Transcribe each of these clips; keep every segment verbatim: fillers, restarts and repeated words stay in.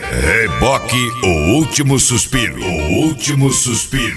Reboque, o último suspiro. O último suspiro.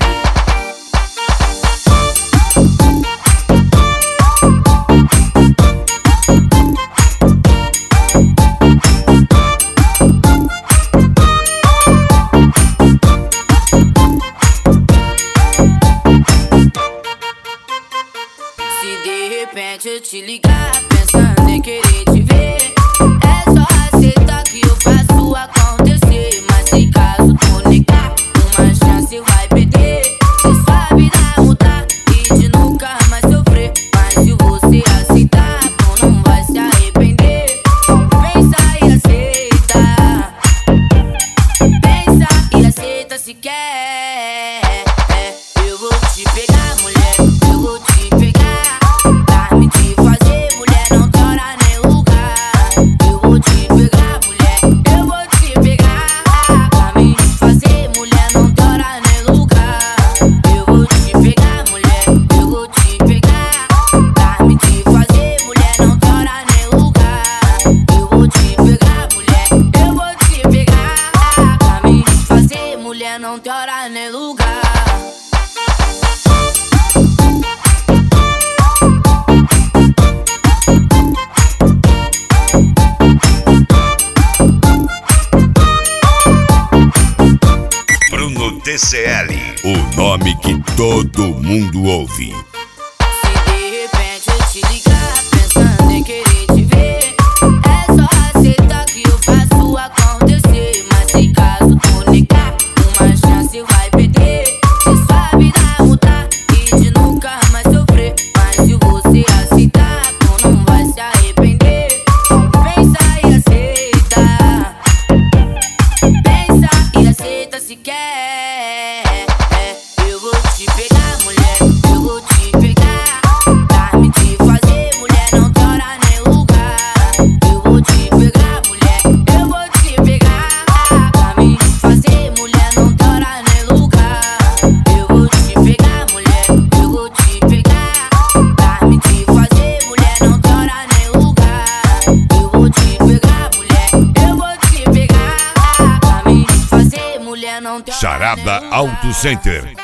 Se de repente eu te ligar pensando em querer te ver, é só aceitar que eu faço acontecer. Mas se caso tu negar, uma chance vai perder. Se sua vida mudar e de nunca mais sofrer, mas se você aceitar, tu não vai se arrepender. Então pensa e aceita, pensa e aceita se quer. É, eu vou te pegar, mulher, eu vou te pegar. Me te fazer, mulher, não tem hora nem lugar. Eu vou te pegar, mulher, eu vou te pegar. Pra me te fazer, mulher, não tem hora nem lugar. Eu vou te pegar, mulher, eu vou te pegar. Pra me te fazer, mulher, não tem hora nem lugar. Eu vou te pegar, mulher, eu vou te pegar. Pra me te fazer, mulher, não tem hora nem lugar. T C L, o nome que todo mundo ouve. Se de repente eu te ligar pensando em querer te ver, é só aceitar que eu faço acontecer. Mas se caso tu negar, uma chance vai perder. Se sua vida mudar e de nunca mais sofrer, mas se você aceitar, tu não vai se arrepender. Então pensa e aceita, pensa e aceita se quer. Charada Auto Center.